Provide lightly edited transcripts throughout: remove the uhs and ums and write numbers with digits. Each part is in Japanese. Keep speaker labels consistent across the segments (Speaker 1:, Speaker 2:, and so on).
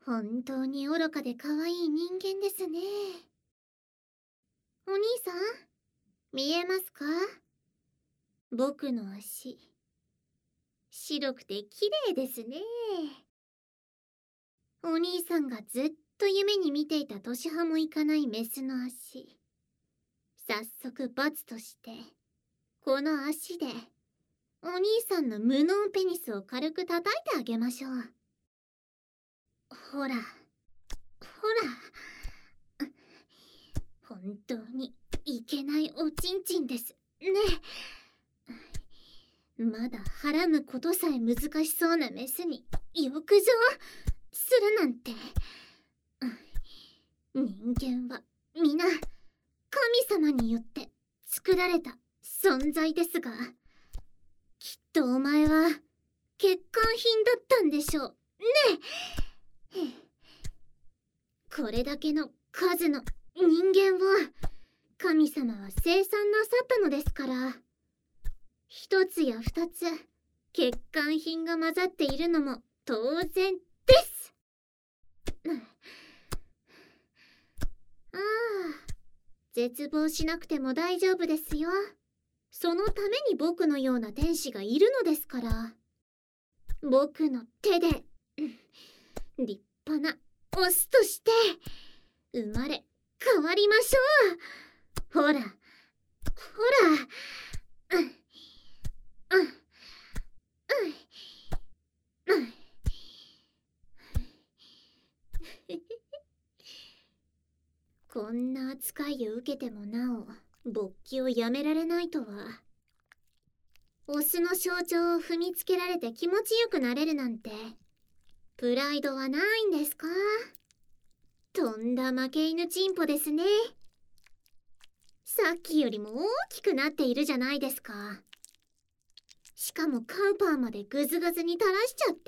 Speaker 1: 本当に愚かで可愛い人間ですね。お兄さん、見えますか？僕の足。白くて綺麗ですね。お兄さんがずっと夢に見ていた年派もいかないメスの足。早速罰として、この足で、お兄さんの無能ペニスを軽く叩いてあげましょう。ほら、ほら。本当にいけないおちんちんですね。まだはらむことさえ難しそうなメスに浴場するなんて。人間は皆神様によって作られた存在ですが、きっとお前は欠陥品だったんでしょうね。これだけの数の人間を神様は生産なさったのですから、一つや二つ欠陥品が混ざっているのも当然です。ああ、絶望しなくても大丈夫ですよ。そのために僕のような天使がいるのですから。僕の手で立派なオスとして生まれ変わりましょう。ほら、ほら。こんな扱いを受けてもなお勃起をやめられないとは。オスの象徴を踏みつけられて気持ちよくなれるなんてプライドはないんですか？とんだ負け犬チンポですね。さっきよりも大きくなっているじゃないですか。しかもカウパーまでグズグズに垂らしちゃって。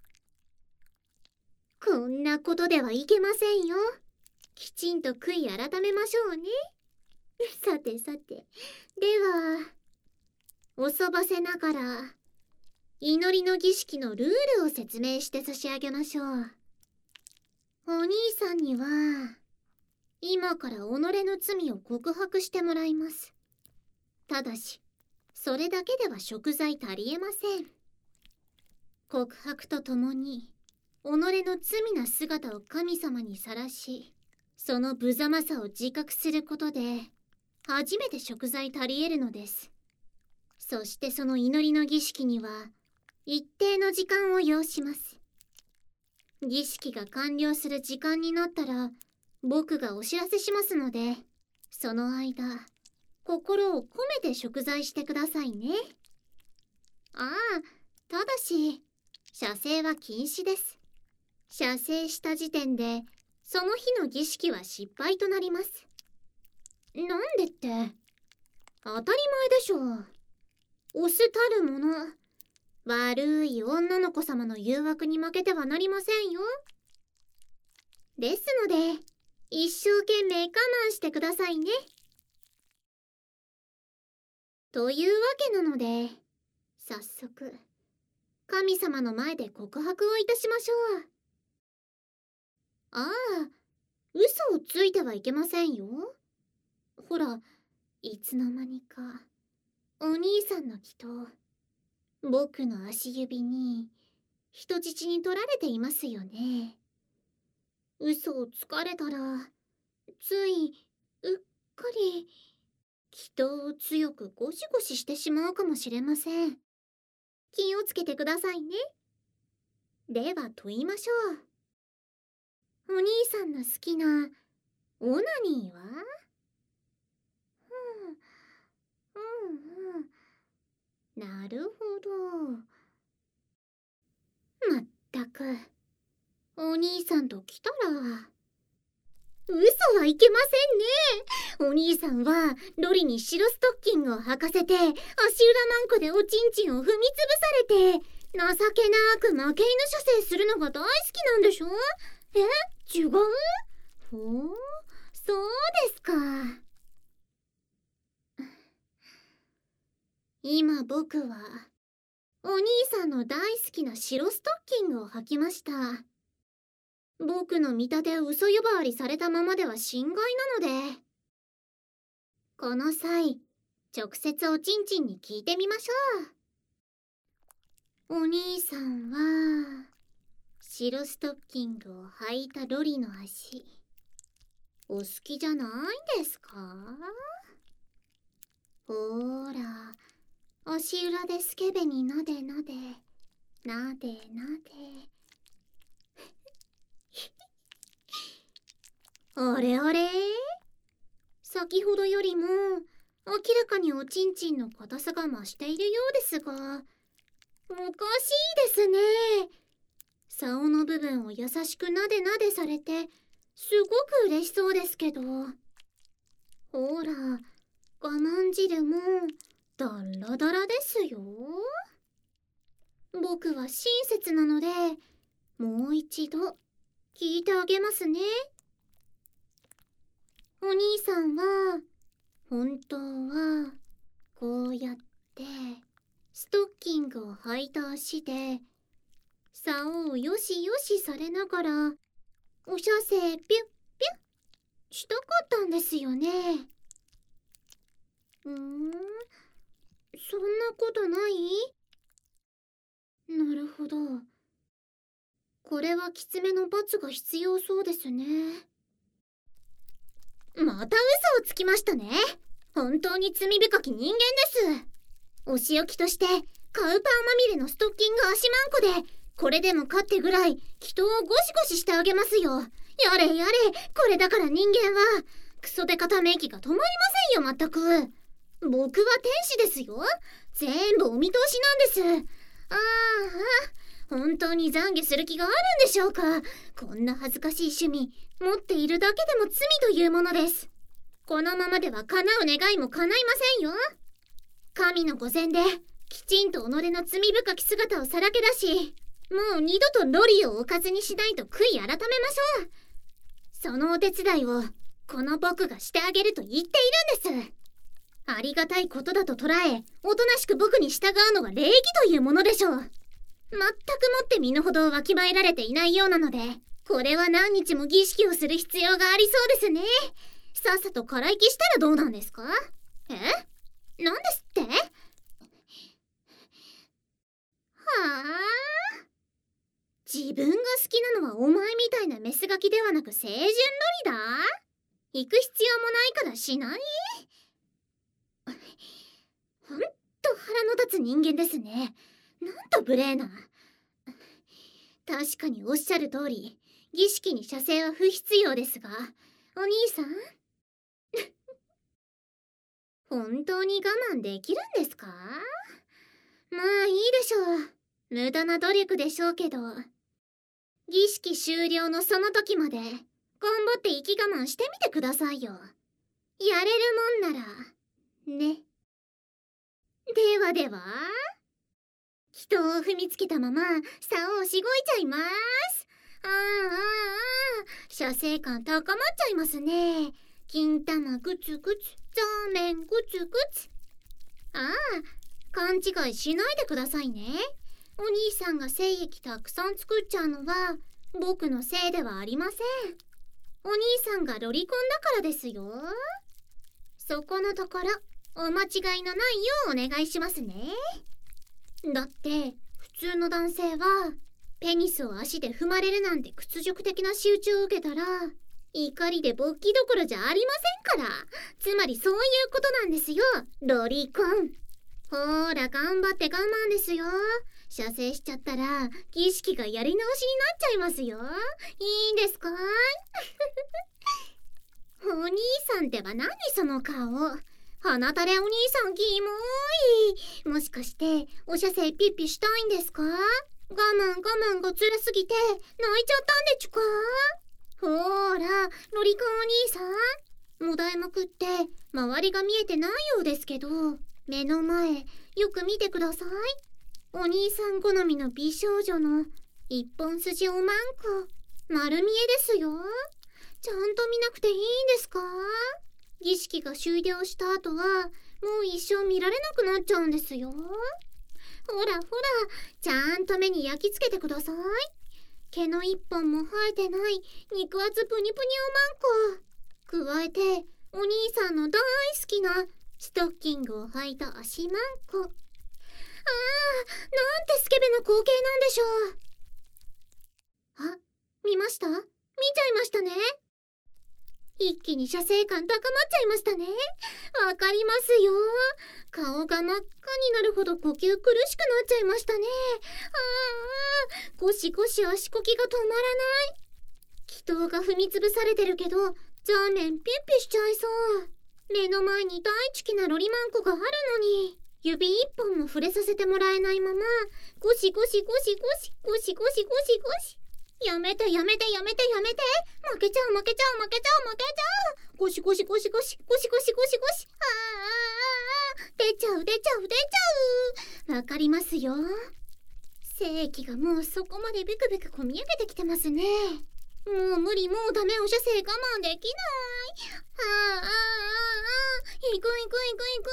Speaker 1: こんなことではいけませんよ。きちんと悔い改めましょうね。さてさて、ではおそばせながら祈りの儀式のルールを説明して差し上げましょう。お兄さんには今から己の罪を告白してもらいます。ただしそれだけでは贖罪足りえません。告白とともに己の罪な姿を神様にさらし、その無様さを自覚することで初めて贖罪足りえるのです。そしてその祈りの儀式には一定の時間を要します。儀式が完了する時間になったら僕がお知らせしますので、その間心を込めて贖罪してくださいね。ああ、ただし射精は禁止です。射精した時点でその日の儀式は失敗となります。なんでって、当たり前でしょう。オスたるもの、悪い女の子様の誘惑に負けてはなりませんよ。ですので一生懸命我慢してくださいね。というわけなので、早速神様の前で告白をいたしましょう。ああ、嘘をついてはいけませんよ。ほら、いつの間にかお兄さんの祈祷、僕の足指に人質に取られていますよね。嘘をつかれたらついうっかり祈祷を強くゴシゴシしてしまうかもしれません。気をつけてくださいね。では問いましょう。お兄さんの好きなオナニーは？なるほど。まったく、お兄さんと来たら嘘はいけませんね。お兄さんはロリに白ストッキングを履かせて足裏マンコでおちんちんを踏みつぶされて情けなく負け犬射精するのが大好きなんでしょ？違う？ほう、そうですか。今僕はお兄さんの大好きな白ストッキングを履きました。 僕の見立てを嘘呼ばわりされたままでは心外なので、この際直接おちんちんに聞いてみましょう。お兄さんは白ストッキングを履いたロリの足お好きじゃないですか？ほーら、足裏でスケベになでなでなでなであれあれ、先ほどよりも明らかにおちんちんの硬さが増しているようですが、おかしいですね。竿の部分を優しくなでなでされてすごく嬉しそうですけど、ほら、我慢汁もダラダラですよ。僕は親切なのでもう一度聞いてあげますね。お兄さんは本当はこうやってストッキングを履いた足で竿をよしよしされながらお射精ピュッピュッしたかったんですよね。そんなことない？なるほど。これはきつめの罰が必要そうですね。また嘘をつきましたね。本当に罪深き人間です。お仕置きとしてカウパーまみれのストッキング足まんこでこれでもかってぐらい人をゴシゴシしてあげますよ。やれやれ、これだから人間はクソデカため息が止まりませんよ。まったく僕は天使ですよ。全部お見通しなんです。ああ、本当に懺悔する気があるんでしょうか。こんな恥ずかしい趣味持っているだけでも罪というものです。このままでは叶う願いも叶いませんよ。神の御前できちんと己の罪深き姿をさらけ出し、もう二度とロリをおかずにしないと悔い改めましょう。そのお手伝いをこの僕がしてあげると言っているんです。ありがたいことだと捉え、おとなしく僕に従うのが礼儀というものでしょう。全くもって身の程をわきまえられていないようなので、これは何日も儀式をする必要がありそうですね。さっさと空行きしたらどうなんですか？なんですって？はあ、自分が好きなのはお前みたいなメスガキではなく清純ロリだ？行く必要もないからしない？ほんと腹の立つ人間ですね。なんと無礼な。確かにおっしゃる通り、儀式に射精は不必要ですが、お兄さん本当に我慢できるんですか？まあいいでしょう。無駄な努力でしょうけど、儀式終了のその時まで頑張って息我慢してみてくださいよ。やれるもんならね。ではでは、人を踏みつけたまま竿をしごいちゃいます。射精感高まっちゃいますね。金玉グツグツ、ザーメングツグツ。勘違いしないでくださいね。お兄さんが精液たくさん作っちゃうのは僕のせいではありません。お兄さんがロリコンだからですよ。そこのところお間違いのないようお願いしますね。だって普通の男性はペニスを足で踏まれるなんて屈辱的な仕打ちを受けたら怒りで勃起どころじゃありませんから。つまりそういうことなんですよ、ロリコン。ほーら頑張って我慢ですよ。射精しちゃったら儀式がやり直しになっちゃいますよ。いいんですか？お兄さんってば何その顔。鼻たれお兄さんキモい。もしかしてお射精ピッピしたいんですか？我慢がつらすぎて泣いちゃったんでちゅか？ほーらロリコンお兄さん、もだえまくって周りが見えてないようですけど、目の前よく見てください。お兄さん好みの美少女の一本筋おまんこ丸見えですよ。ちゃんと見なくていいんですか？儀式が終了した後はもう一生見られなくなっちゃうんですよ。ほらほら、ちゃんと目に焼き付けてください。 毛の一本も生えてない肉厚プニプニおまんこ。加えてお兄さんの大好きなストッキングを履いた足まんこ。なんてスケベな光景なんでしょう。あ、見ました？見ちゃいましたね。一気に射精感高まっちゃいましたね。わかりますよ。顔が真っ赤になるほど呼吸苦しくなっちゃいましたね。ゴシゴシ足こきが止まらない。気筒が踏みつぶされてるけど、ザーメンピッピしちゃいそう。目の前に大好きなロリマンコがあるのに、指一本も触れさせてもらえないまま、ゴシゴシゴシゴシゴシゴシゴシゴシ。やめてやめてやめてやめて。負けちゃう負けちゃう負けちゃう負けちゃう。ゴシゴシゴシゴシゴシゴシゴシゴシ。出ちゃう出ちゃう出ちゃう。わかりますよ。精液がもうそこまでビクビクこみ上げてきてますね。もう無理、もうダメ、お射精我慢できない。行く行く行く行く。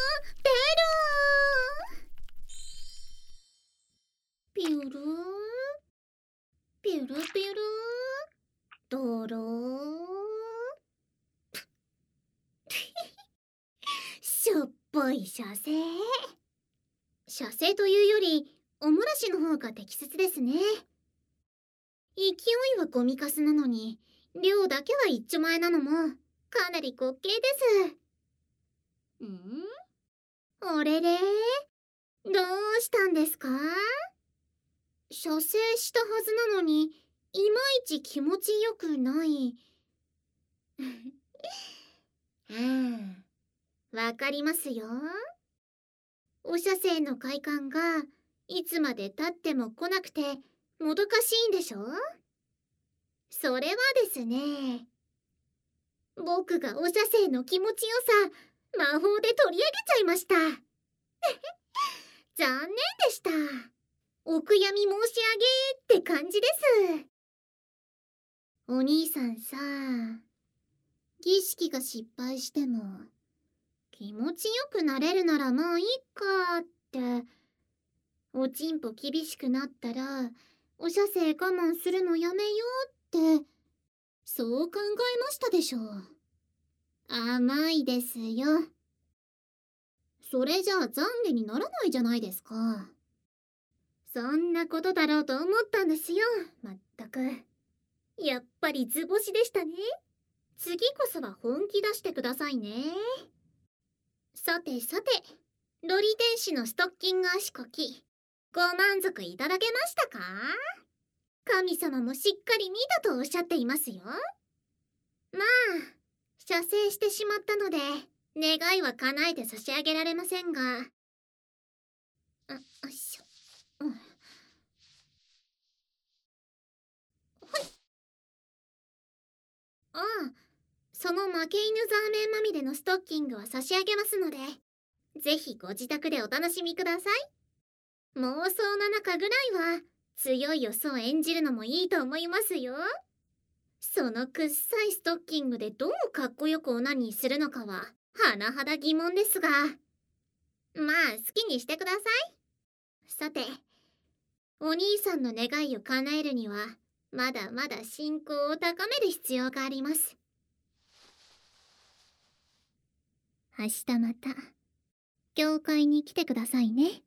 Speaker 1: 出る。ピュルピュルピュルドロしょっぽい射精。射精というよりおもらしの方が適切ですね。勢いはゴミカスなのに量だけは一丁前なのもかなり滑稽です。あれれ、どうしたんですか？射精したはずなのにいまいち気持ちよくない。わかりますよ。お射精の快感がいつまでたっても来なくてもどかしいんでしょ？それはですね、僕がお射精の気持ちよさ魔法で取り上げちゃいました。残念でした。お悔やみ申し上げって感じです。お兄さんさ、儀式が失敗しても気持ちよくなれるならまあいいかって、おちんぽ厳しくなったらお射精我慢するのやめようってそう考えましたでしょう。甘いですよ。それじゃあ懺悔にならないじゃないですか。そんなことだろうと思ったんですよ。まったく。やっぱり図星でしたね。次こそは本気出してくださいね。さてさて、ロリ天使のストッキング足こき、ご満足いただけましたか？神様もしっかり見たとおっしゃっていますよ。まあ、射精してしまったので願いは叶えて差し上げられませんが、よいしょ、その負け犬ザーメンまみれのストッキングは差し上げますので、ぜひご自宅でお楽しみください。妄想の中ぐらいは強いオスを演じるのもいいと思いますよ。そのくっさいストッキングでどうかっこよくオナニーするのかは甚だ疑問ですが、まあ好きにしてください。さて、お兄さんの願いを叶えるにはまだまだ信仰を高める必要があります。明日また教会に来てくださいね。